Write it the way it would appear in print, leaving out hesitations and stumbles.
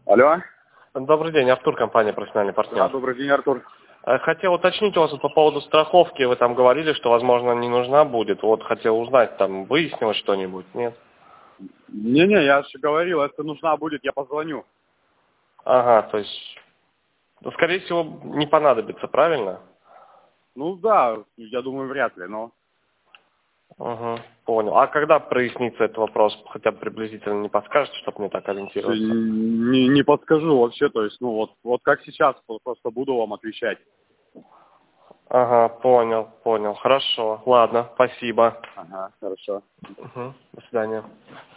Алло. Добрый день, Артур, компания «Профессиональный партнер». Да, добрый день, Артур. Хотел уточнить у вас по поводу страховки. Вы там говорили, что, возможно, не нужна будет. Вот хотел узнать, там выяснилось что-нибудь, нет? Не-не, я же говорил, если нужна будет, я позвоню. Ага, то есть, ну, скорее всего, не понадобится, правильно? Ну да, я думаю, вряд ли, но... Угу, понял. А когда прояснится этот вопрос, хотя бы приблизительно не подскажете, чтобы мне так ориентироваться? Не подскажу вообще, то есть, ну вот как сейчас, просто буду вам отвечать. Ага, понял. Хорошо. Ладно, спасибо. Ага, хорошо. Угу, до свидания.